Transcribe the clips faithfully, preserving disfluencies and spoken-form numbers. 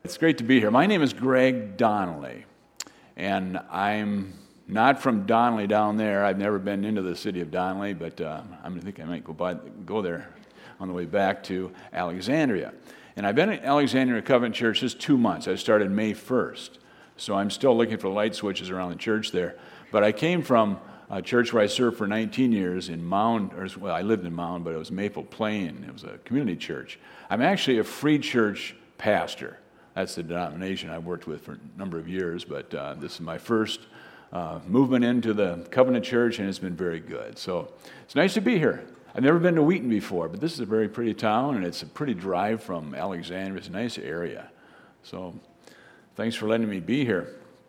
It's great to be here. My name is Greg Donnelly, and I'm not from Donnelly down there. I've never been into the city of Donnelly, but uh, I think I might go by, go there on the way back to Alexandria. And I've been at Alexandria Covenant Church just two months. I started May first, so I'm still looking for light switches around the church there. But I came from a church where I served for nineteen years in Mound, or well, I lived in Mound, but it was Maple Plain. It was a community church. I'm actually a free church pastor. That's the denomination I've worked with for a number of years, but uh, this is my first uh, movement into the Covenant Church, and it's been very good. So it's nice to be here. I've never been to Wheaton before, but this is a very pretty town, and it's a pretty drive from Alexandria. It's a nice area. So thanks for letting me be here.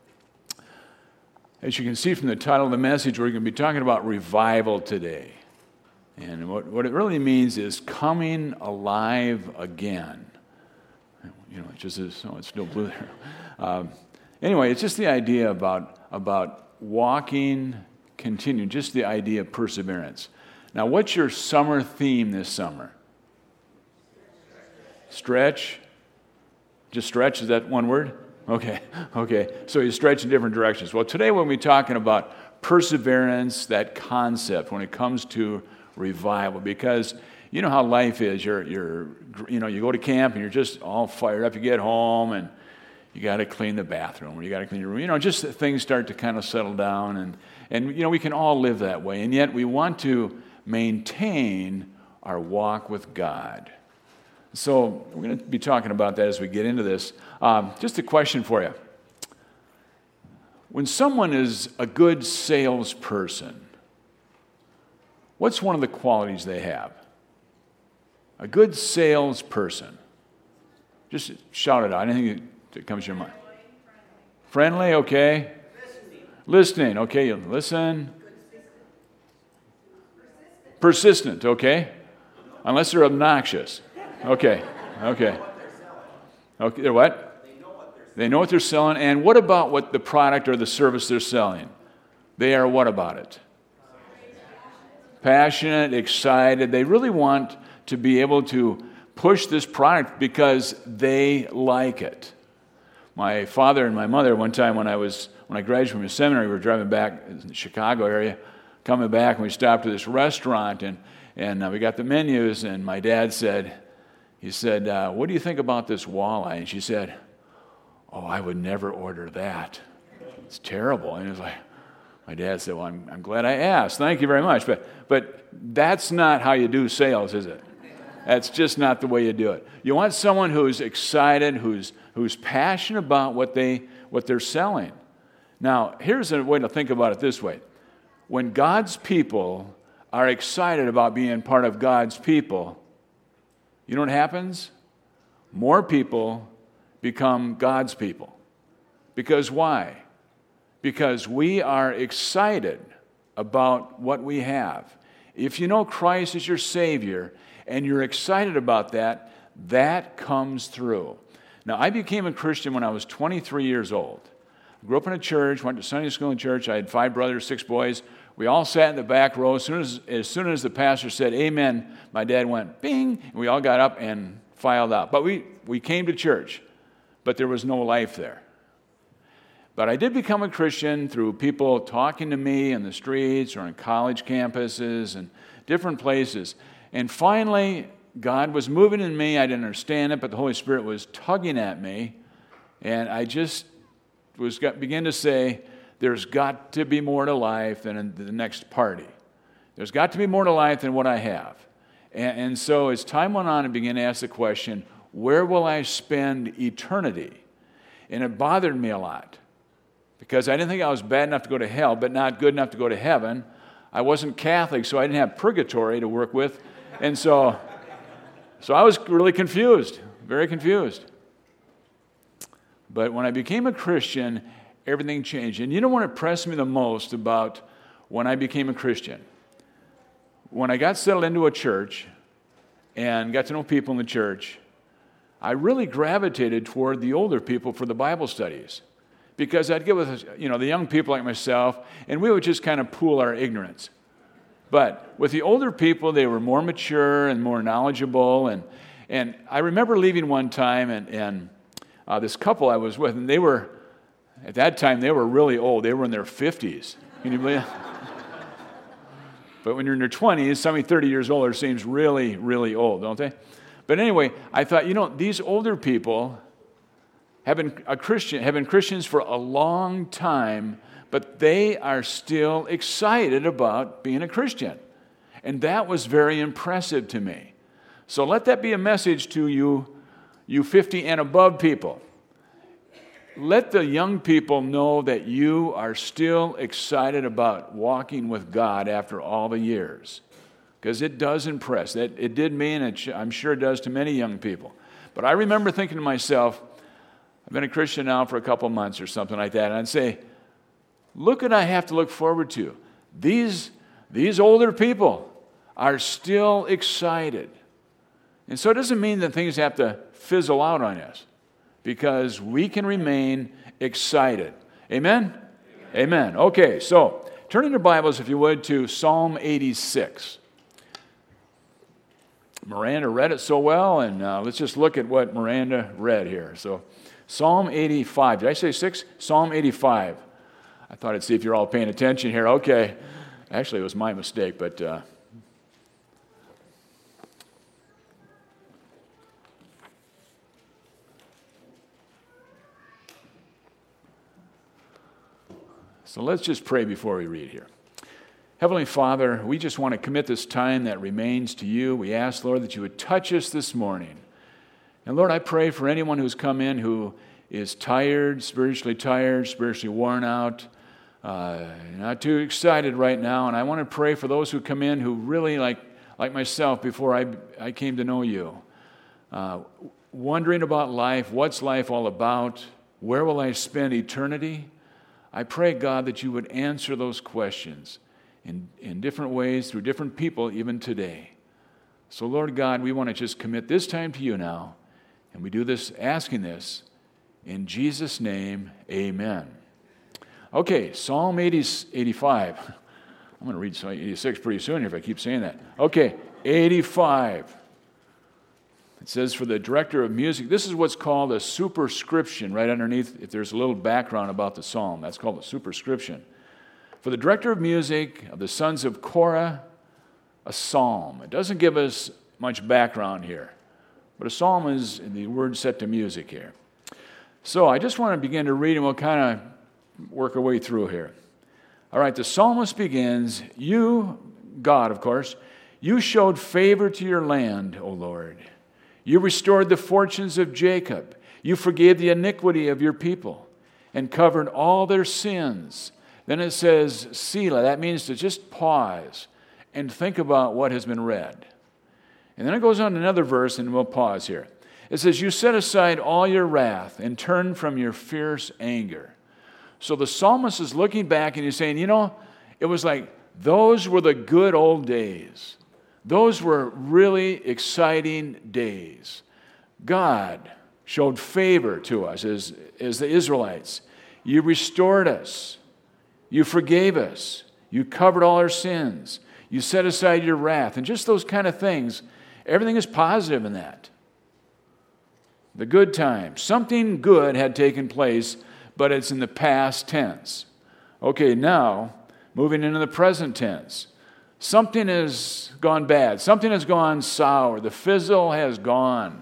As you can see from the title of the message, we're going to be talking about revival today. And what, what it really means is coming alive again. You know, it just is, oh, it's still blue there. Um, anyway, it's just the idea about, about walking, continuing, just the idea of perseverance. Now, what's your summer theme this summer? Stretch? Just stretch, is that one word? Okay, okay. So you stretch in different directions. Well, today we'll be talking about perseverance, that concept when it comes to revival, because you know how life is. You're, you're, you know, you go to camp and you're just all fired up. You get home and you got to clean the bathroom, or you got to clean your room. You know, just things start to kind of settle down, and and you know we can all live that way, and yet we want to maintain our walk with God. So we're going to be talking about that as we get into this. Um, just a question for you: when someone is a good salesperson, what's one of the qualities they have? A good salesperson. Just shout it out. Anything that comes to your mind. Friendly, okay. Listening. Listening, okay. You listen. Persistent. Persistent, okay. Unless they're obnoxious. Okay, okay. Okay, they're what? They know what they're selling. They know what they're selling. And what about what the product or the service they're selling? They are what about it? Passionate, excited. They really want to be able to push this product because they like it. My father and my mother, one time when I was when I graduated from the seminary, we were driving back in the Chicago area, coming back, and we stopped at this restaurant, and and uh, we got the menus, and my dad said, he said, uh, "What do you think about this walleye?" And she said, "Oh, I would never order that. It's terrible." And it was like, my dad said, "Well, I'm I'm glad I asked. Thank you very much." But but that's not how you do sales, is it? That's just not the way you do it. You want someone who's excited, who's who's passionate about what they what they're selling. Now, here's a way to think about it this way. When God's people are excited about being part of God's people, you know what happens? More people become God's people. Because why? Because we are excited about what we have. If you know Christ is your Savior, and you're excited about that, that comes through. Now, I became a Christian when I was twenty-three years old. I grew up in a church, went to Sunday school in church. I had five brothers, six boys. We all sat in the back row. As soon as, as soon as the pastor said, "Amen," my dad went, bing, and we all got up and filed out. But we, we came to church, but there was no life there. But I did become a Christian through people talking to me in the streets or on college campuses and different places. And finally, God was moving in me. I didn't understand it, but the Holy Spirit was tugging at me. And I just was got, began to say, there's got to be more to life than the next party. There's got to be more to life than what I have. And, and so as time went on, I began to ask the question, where will I spend eternity? And it bothered me a lot because I didn't think I was bad enough to go to hell, but not good enough to go to heaven. I wasn't Catholic, so I didn't have purgatory to work with. And so, so I was really confused, very confused. But when I became a Christian, everything changed. And you know what impressed me the most about when I became a Christian? When I got settled into a church and got to know people in the church, I really gravitated toward the older people for the Bible studies. Because I'd get with, you know, the young people like myself, and we would just kind of pool our ignorance. But with the older people, they were more mature and more knowledgeable. And, and I remember leaving one time, and, and uh, this couple I was with, and they were, at that time, they were really old. They were in their fifties. Can you believe it? But when you're in your twenties, somebody thirty years older seems really, really old, don't they? But anyway, I thought, you know, these older people have been a Christian, have been Christians for a long time, but they are still excited about being a Christian. And that was very impressive to me. So let that be a message to you, you fifty and above people. Let the young people know that you are still excited about walking with God after all the years. Because it does impress. It, it did me, and it, I'm sure it does to many young people. But I remember thinking to myself, I've been a Christian now for a couple months or something like that, and I'd say, look what I have to look forward to. These, these older people are still excited. And so it doesn't mean that things have to fizzle out on us, because we can remain excited. Amen? Amen. Amen. Okay, so turn in your Bibles, if you would, to Psalm eighty-six. Miranda read it so well, and uh, let's just look at what Miranda read here. So Psalm eighty-five. Did I say six? Psalm eighty-five. I thought I'd see if you're all paying attention here. Okay. Actually, it was my mistake, but... Uh, So let's just pray before we read here. Heavenly Father, we just want to commit this time that remains to you. We ask, Lord, that you would touch us this morning. And Lord, I pray for anyone who's come in who is tired, spiritually tired, spiritually worn out, uh, not too excited right now. And I want to pray for those who come in who really, like, like myself before I, I came to know you, uh, wondering about life, what's life all about, where will I spend eternity? I pray, God, that you would answer those questions in, in different ways, through different people, even today. So, Lord God, we want to just commit this time to you now, and we do this, asking this, in Jesus' name, amen. Okay, Psalm eighty, eighty-five. I'm going to read Psalm eighty-six pretty soon here if I keep saying that. Okay, eighty-five. It says, for the director of music, this is what's called a superscription right underneath. If there's a little background about the psalm, that's called a superscription. For the director of music of the sons of Korah, a psalm. It doesn't give us much background here, but a psalm is the word set to music here. So I just want to begin to read, and we'll kind of work our way through here. All right, the psalmist begins, you, God, of course, you showed favor to your land, O Lord. You restored the fortunes of Jacob. You forgave the iniquity of your people and covered all their sins. Then it says, Selah. That means to just pause and think about what has been read. And then it goes on to another verse, and we'll pause here. It says, you set aside all your wrath and turned from your fierce anger. So the psalmist is looking back and he's saying, you know, it was like those were the good old days. Those were really exciting days. God showed favor to us as, as the Israelites. You restored us. You forgave us. You covered all our sins. You set aside your wrath. And just those kind of things, everything is positive in that. The good times. Something good had taken place, but it's in the past tense. Okay, now, moving into the present tense. Something has gone bad. Something has gone sour. The fizzle has gone.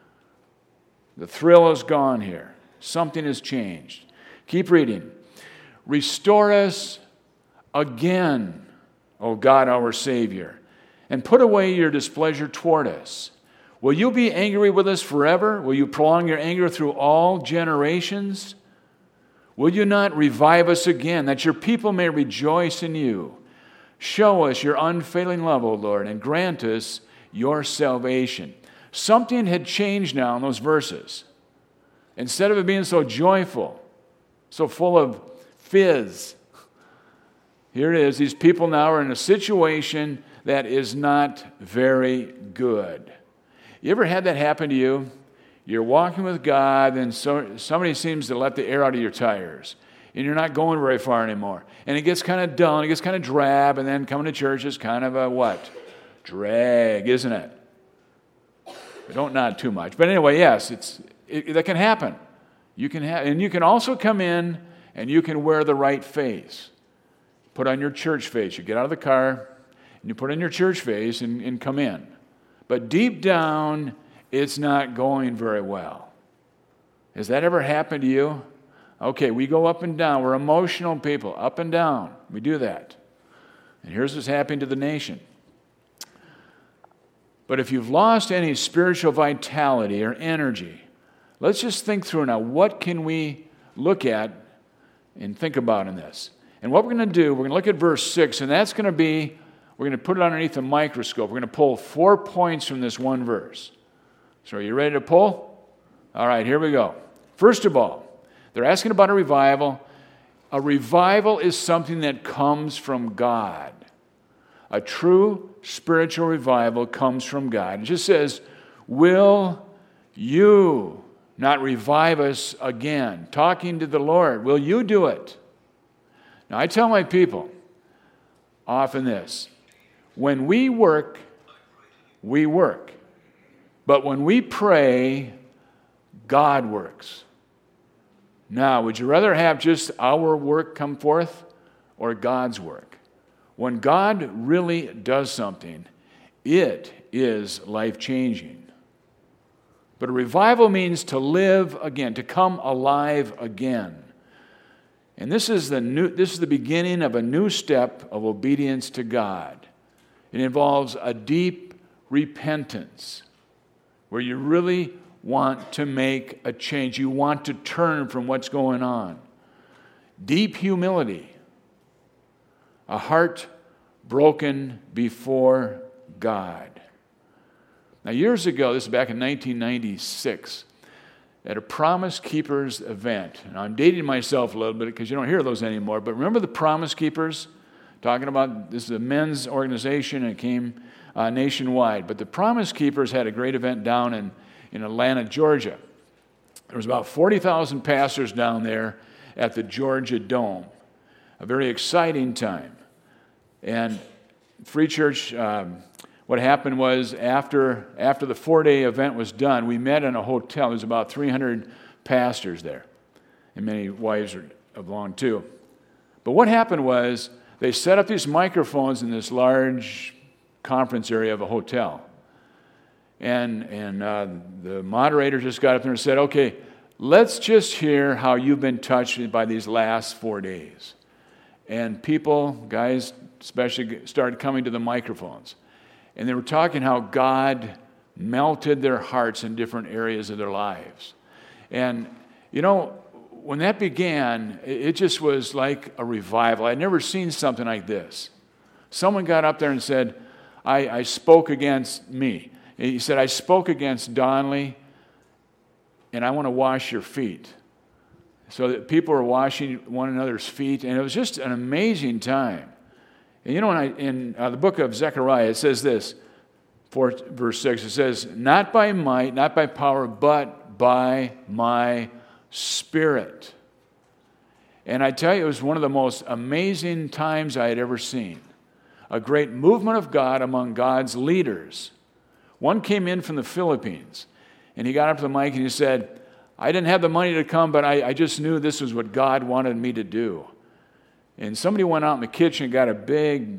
The thrill is gone here. Something has changed. Keep reading. Restore us again, O God, our Savior, and put away your displeasure toward us. Will you be angry with us forever? Will you prolong your anger through all generations? Will you not revive us again, that your people may rejoice in you? Show us your unfailing love, O Lord, and grant us your salvation. Something had changed now in those verses. Instead of it being so joyful, so full of fizz, here it is. These people now are in a situation that is not very good. You ever had that happen to you? You're walking with God, and so, somebody seems to let the air out of your tires. And you're not going very far anymore. And it gets kind of dull, and it gets kind of drab, and then coming to church is kind of a what? Drag, isn't it? But don't nod too much. But anyway, yes, it's it, that can happen. You can have, and you can also come in and you can wear the right face. Put on your church face. You get out of the car and you put on your church face and, and come in. But deep down, it's not going very well. Has that ever happened to you? Okay, we go up and down. We're emotional people, up and down. We do that. And here's what's happening to the nation. But if you've lost any spiritual vitality or energy, let's just think through now, what can we look at and think about in this? And what we're going to do, we're going to look at verse six, and that's going to be, we're going to put it underneath a microscope. We're going to pull four points from this one verse. So are you ready to pull? All right, here we go. First of all, they're asking about a revival. A revival is something that comes from God. A true spiritual revival comes from God. It just says, will you not revive us again? Talking to the Lord. Will you do it? Now, I tell my people often this. When we work, we work. But when we pray, God works. Now, would you rather have just our work come forth or God's work? When God really does something, it is life-changing. But a revival means to live again, to come alive again. And this is the new, this is the beginning of a new step of obedience to God. It involves a deep repentance where you really want to make a change. You want to turn from what's going on. Deep humility. A heart broken before God. Now, years ago, this is back in nineteen ninety-six, at a Promise Keepers event. And I'm dating myself a little bit because you don't hear those anymore, but remember the Promise Keepers? Talking about, this is a men's organization, and it came uh, nationwide. But the Promise Keepers had a great event down in, in Atlanta, Georgia. There was about forty thousand pastors down there at the Georgia Dome. A very exciting time. And Free Church, um, what happened was after, after the four-day event was done, we met in a hotel. There was about three hundred pastors there, and many wives are along too. But what happened was they set up these microphones in this large conference area of a hotel. And, and uh, the moderator just got up there and said, okay, let's just hear how you've been touched by these last four days. And people, guys especially, started coming to the microphones. And they were talking how God melted their hearts in different areas of their lives. And, you know, when that began, it just was like a revival. I'd never seen something like this. Someone got up there and said, I, I spoke against me. He said, I spoke against Donley, and I want to wash your feet. So that people were washing one another's feet, and it was just an amazing time. And you know, in, I, in uh, the book of Zechariah, it says this, four, verse six, it says, not by might, not by power, but by my Spirit. And I tell you, it was one of the most amazing times I had ever seen. A great movement of God among God's leaders. One came in from the Philippines, and he got up to the mic and he said, I didn't have the money to come, but I, I just knew this was what God wanted me to do. And somebody went out in the kitchen and got a big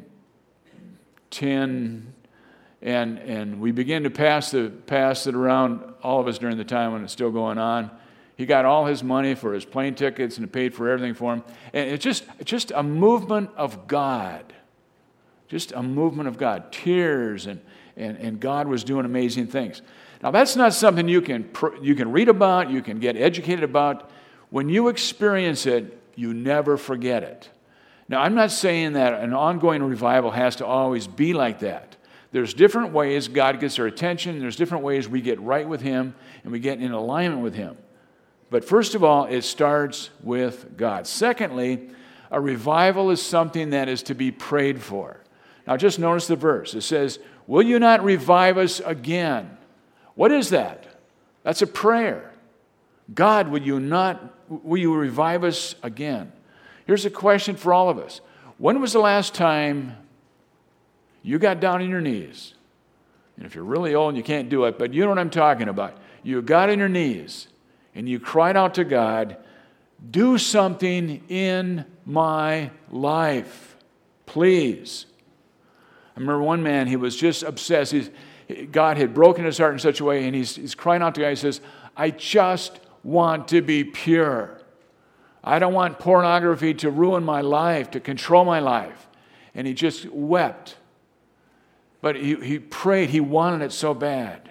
tin, and and we began to pass the pass it around, all of us during the time when it's still going on. He got all his money for his plane tickets and paid for everything for him. And it's just, it's just a movement of God. Just a movement of God. Tears, and, and, and God was doing amazing things. Now, that's not something you can you can read about, you can get educated about. When you experience it, you never forget it. Now, I'm not saying that an ongoing revival has to always be like that. There's different ways God gets our attention. There's different ways we get right with Him and we get in alignment with Him. But first of all, it starts with God. Secondly, a revival is something that is to be prayed for. Now, just notice the verse. It says, will you not revive us again? What is that? That's a prayer. God, will you not, will you revive us again? Here's a question for all of us. When was the last time you got down on your knees? And if you're really old and you can't do it, but you know what I'm talking about. You got on your knees and you cried out to God, do something in my life, please. I remember one man, he was just obsessed. He's, God had broken his heart in such a way, and he's, he's crying out to God. He says, I just want to be pure. I don't want pornography to ruin my life, to control my life. And he just wept. But he, he prayed. He wanted it so bad.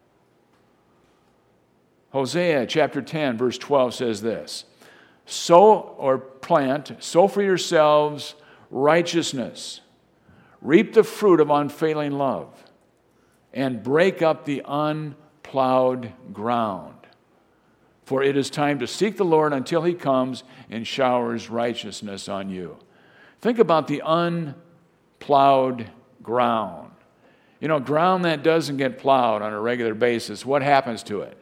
Hosea chapter ten, verse twelve says this, sow or plant, sow for yourselves righteousness, reap the fruit of unfailing love, and break up the unplowed ground. For it is time to seek the Lord until he comes and showers righteousness on you. Think about the unplowed ground. You know, ground that doesn't get plowed on a regular basis, what happens to it?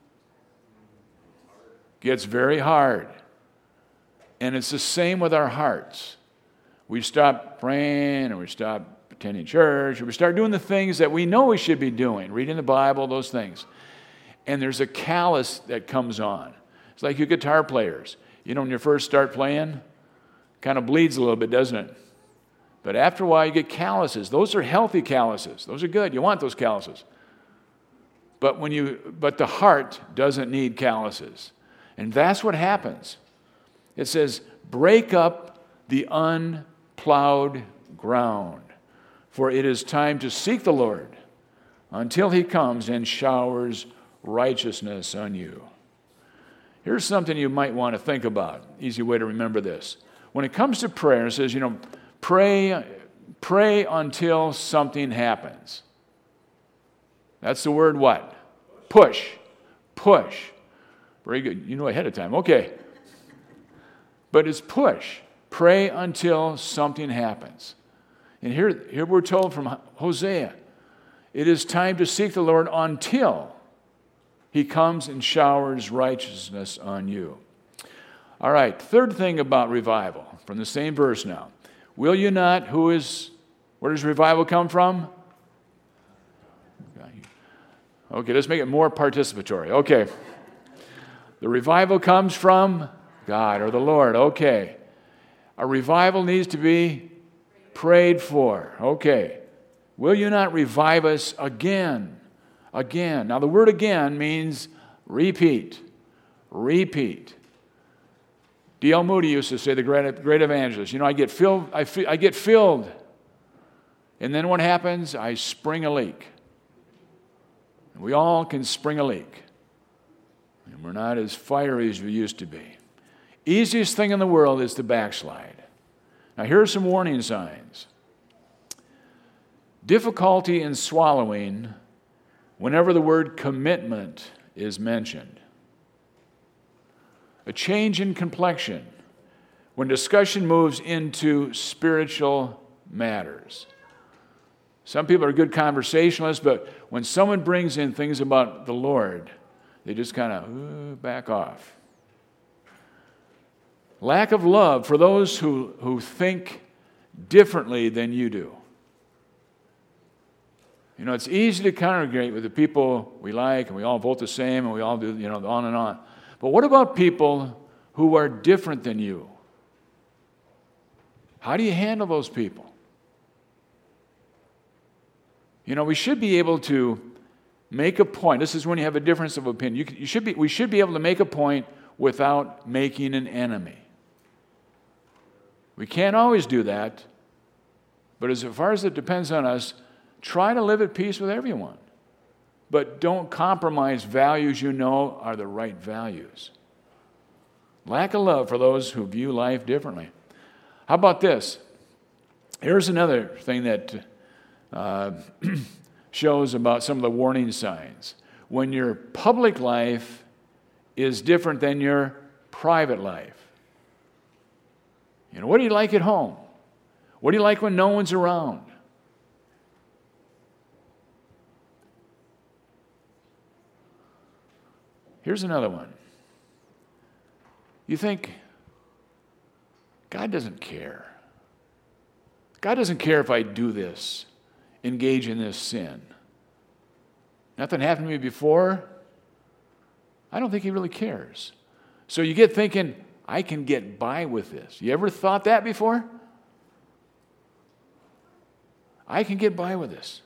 Gets very hard. And it's the same with our hearts. We stop praying, or we stop attending church, or we start doing the things that we know we should be doing, reading the Bible, those things. And there's a callus that comes on. It's like you guitar players. You know, when you first start playing, kind of bleeds a little bit, doesn't it? But after a while, you get calluses. Those are healthy calluses. Those are good. You want those calluses. But when you, but the heart doesn't need calluses. And that's what happens. It says, break up the unplowed ground, for it is time to seek the Lord until he comes and showers righteousness on you. Here's something you might want to think about. Easy way to remember this. When it comes to prayer, it says, you know, pray, pray until something happens. That's the word what? Push. Push. Very good. You know ahead of time. Okay. But it's push. Pray until something happens. And here, here we're told from Hosea, it is time to seek the Lord until he comes and showers righteousness on you. All right, third thing about revival, from the same verse now. Will you not, who is, where does revival come from? Okay, let's make it more participatory. Okay. The revival comes from God or the Lord. Okay. A revival needs to be prayed for. Okay. Will you not revive us again? Again. Now, the word again means repeat. Repeat. D L Moody used to say, the great, great evangelist, you know, I get filled, I, I get filled, and then what happens? I spring a leak. We all can spring a leak. And we're not as fiery as we used to be. Easiest thing in the world is to backslide. Now, here are some warning signs. Difficulty in swallowing whenever the word commitment is mentioned. A change in complexion when discussion moves into spiritual matters. Some people are good conversationalists, but when someone brings in things about the Lord, they just kind of back off. Lack of love for those who, who think differently than you do. You know, it's easy to congregate with the people we like, and we all vote the same, and we all do, you know, on and on. But what about people who are different than you? How do you handle those people? You know, we should be able to make a point. This is when you have a difference of opinion. You, you should be, we should be able to make a point without making an enemy. We can't always do that, but as far as it depends on us, try to live at peace with everyone. But don't compromise values you know are the right values. Lack of love for those who view life differently. How about this? Here's another thing that uh, shows about some of the warning signs. When your public life is different than your private life. You know, what do you like at home? What do you like when no one's around? Here's another one. You think, God doesn't care. God doesn't care if I do this, engage in this sin. Nothing happened to me before. I don't think he really cares. So you get thinking, I can get by with this. You ever thought that before? I can get by with this.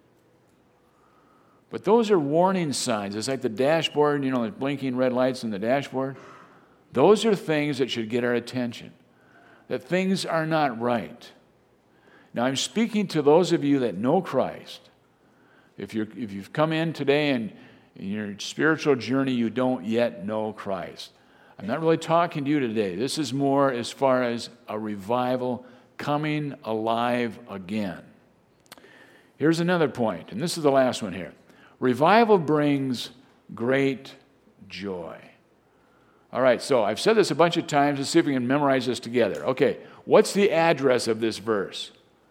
But those are warning signs. It's like the dashboard, you know, the blinking red lights on the dashboard. Those are things that should get our attention, that things are not right. Now, I'm speaking to those of you that know Christ. If, you're, if you've come in today and in your spiritual journey you don't yet know Christ, I'm not really talking to you today. This is more as far as a revival coming alive again. Here's another point, and this is the last one here. Revival brings great joy. All right, so I've said this a bunch of times. Let's see if we can memorize this together. Okay, what's the address of this verse?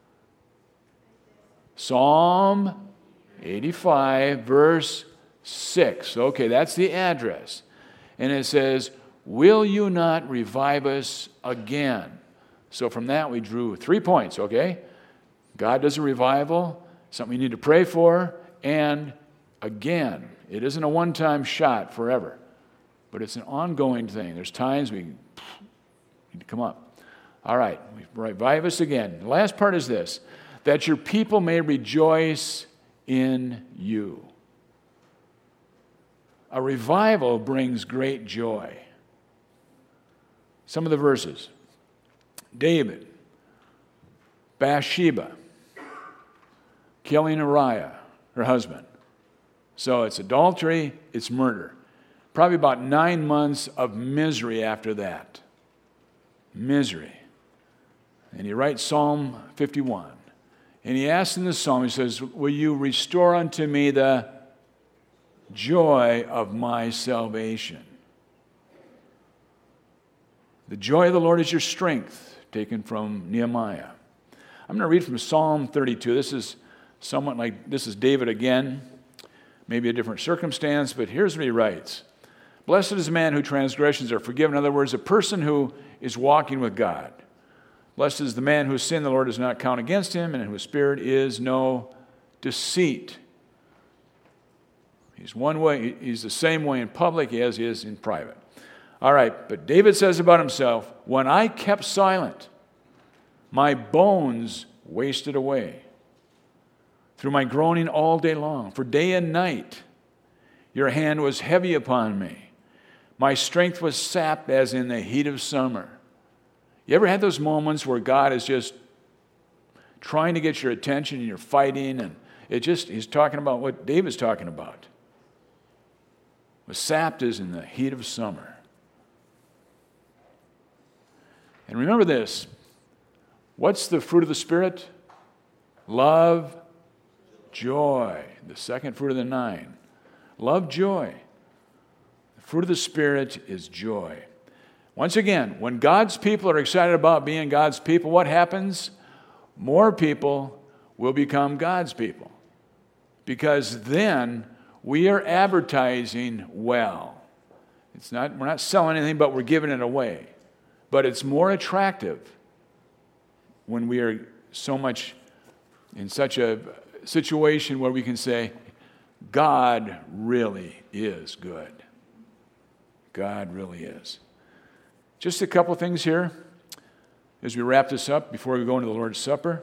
Psalm eighty-five, verse six. Okay, that's the address. And it says, will you not revive us again? So from that we drew three points, okay? God does a revival, something you need to pray for, and again. It isn't a one-time shot forever, but it's an ongoing thing. There's times we need to come up. All right, revive us again. The last part is this, that your people may rejoice in you. A revival brings great joy. Some of the verses. David, Bathsheba, killing Uriah, her husband. So it's adultery, it's murder. Probably about nine months of misery after that. Misery. And he writes Psalm fifty-one. And he asks in the psalm, he says, will you restore unto me the joy of my salvation? The joy of the Lord is your strength, taken from Nehemiah. I'm going to read from Psalm thirty-two. This is somewhat like, this is David again. Maybe a different circumstance, but here's what he writes. Blessed is the man whose transgressions are forgiven. In other words, a person who is walking with God. Blessed is the man whose sin the Lord does not count against him, and in whose spirit is no deceit. He's one way, he's the same way in public as he is in private. All right, but David says about himself, when I kept silent, my bones wasted away through my groaning all day long. For day and night your hand was heavy upon me. My strength was sapped as in the heat of summer. You ever had those moments where God is just trying to get your attention and you're fighting, and it just, he's talking about what David's talking about. Was sapped as in the heat of summer. And remember this, what's the fruit of the Spirit? Love, joy, the second fruit of the nine. Love, joy. The fruit of the Spirit is joy. Once again, when God's people are excited about being God's people, what happens? More people will become God's people. Because then we are advertising well. It's not, we're not selling anything, but we're giving it away. But it's more attractive when we are so much in such a situation where we can say, God really is good. God really is. Just a couple things here as we wrap this up before we go into the Lord's Supper.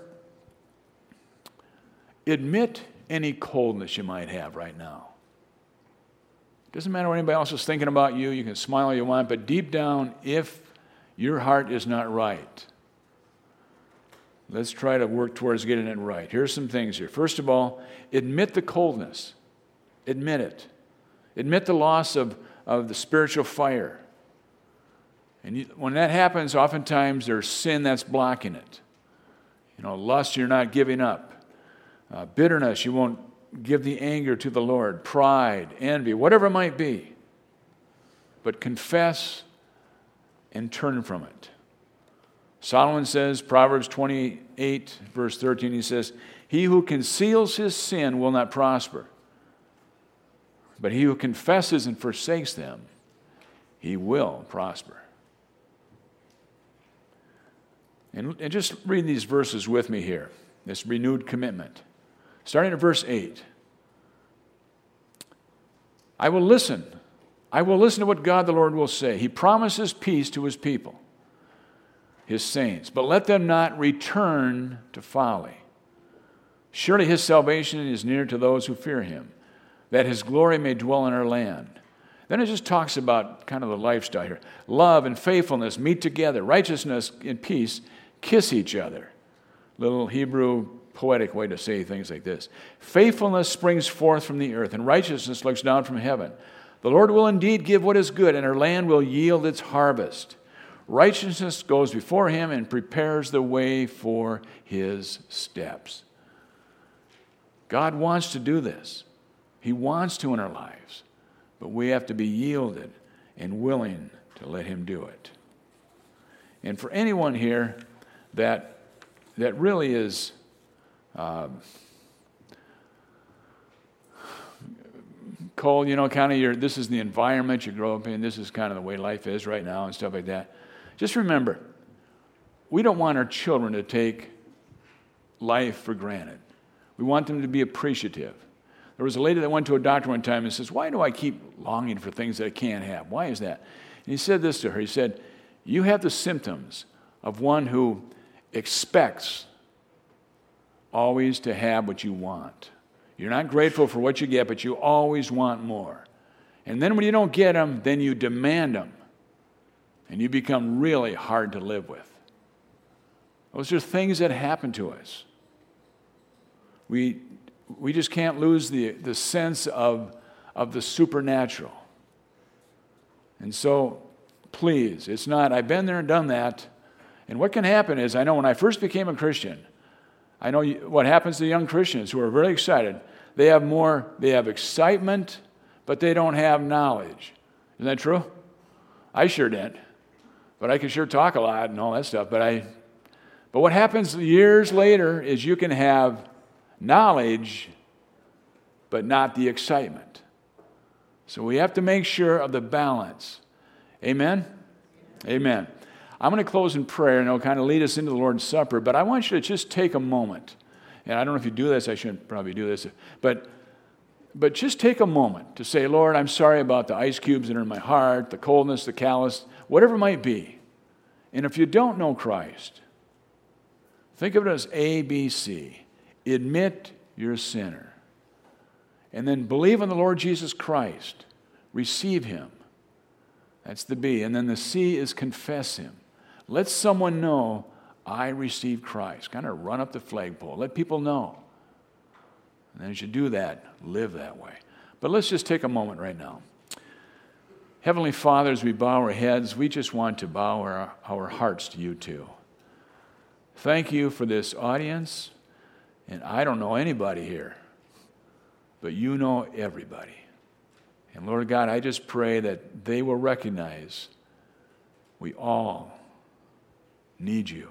Admit any coldness you might have right now. Doesn't matter what anybody else is thinking about you. You can smile all you want, but deep down, if your heart is not right, let's try to work towards getting it right. Here's some things here. First of all, admit the coldness. Admit it. Admit the loss of, of the spiritual fire. And you, when that happens, oftentimes there's sin that's blocking it. You know, lust you're not giving up. Uh, bitterness, you won't give the anger to the Lord. Pride, envy, whatever it might be. But confess and turn from it. Solomon says, Proverbs twenty-eight, verse thirteen, he says, he who conceals his sin will not prosper. But he who confesses and forsakes them, he will prosper. And, and just read these verses with me here, this renewed commitment. Starting at verse eight. I will listen I will listen to what God the Lord will say. He promises peace to his people, his saints, but let them not return to folly. Surely his salvation is near to those who fear him, that his glory may dwell in our land. Then it just talks about kind of the lifestyle here. Love and faithfulness meet together. Righteousness and peace kiss each other. Little Hebrew poetic way to say things like this. Faithfulness springs forth from the earth, and righteousness looks down from heaven. The Lord will indeed give what is good, and our land will yield its harvest. Righteousness goes before him and prepares the way for his steps. God wants to do this. He wants to in our lives, but we have to be yielded and willing to let him do it. And for anyone here that that really is um, cold, you know, kind of your, this is the environment you grow up in, this is kind of the way life is right now and stuff like that. Just remember, we don't want our children to take life for granted. We want them to be appreciative. There was a lady that went to a doctor one time and says, why do I keep longing for things that I can't have? Why is that? And he said this to her. He said, you have the symptoms of one who expects always to have what you want. You're not grateful for what you get, but you always want more. And then when you don't get them, then you demand them. And you become really hard to live with. Those are things that happen to us. We we just can't lose the, the sense of, of the supernatural. And so, please, it's not, I've been there and done that. And what can happen is, I know when I first became a Christian, I know what happens to young Christians who are very excited. They have more, they have excitement, but they don't have knowledge. Isn't that true? I sure did. But I can sure talk a lot and all that stuff. But I, but what happens years later is you can have knowledge, but not the excitement. So we have to make sure of the balance. Amen? Amen. I'm going to close in prayer, and it'll kind of lead us into the Lord's Supper, but I want you to just take a moment. And I don't know if you do this, I shouldn't probably do this, but but just take a moment to say, Lord, I'm sorry about the ice cubes that are in my heart, the coldness, the callous, whatever it might be. And if you don't know Christ, think of it as A, B, C. Admit you're a sinner. And then believe in the Lord Jesus Christ. Receive him. That's the B. And then the C is confess him. Let someone know, I received Christ. Kind of run up the flagpole. Let people know. And then as you do that, live that way. But let's just take a moment right now. Heavenly Father, as we bow our heads, we just want to bow our, our hearts to you too. Thank you for this audience. And I don't know anybody here, but you know everybody. And Lord God, I just pray that they will recognize we all need you.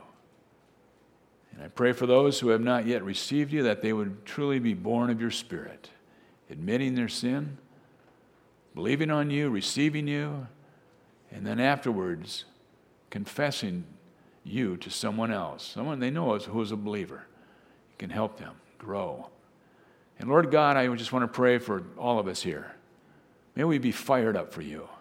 And I pray for those who have not yet received you, that they would truly be born of your Spirit, admitting their sin, believing on you, receiving you, and then afterwards confessing you to someone else, someone they know who is a believer. You can help them grow. And Lord God, I just want to pray for all of us here. May we be fired up for you.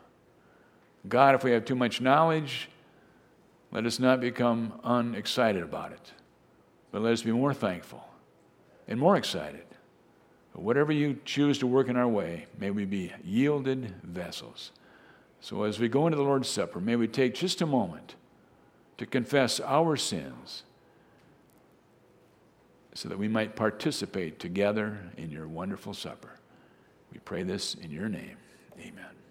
God, if we have too much knowledge, let us not become unexcited about it, but let us be more thankful and more excited. But whatever you choose to work in our way, may we be yielded vessels. So as we go into the Lord's Supper, may we take just a moment to confess our sins so that we might participate together in your wonderful supper. We pray this in your name. Amen.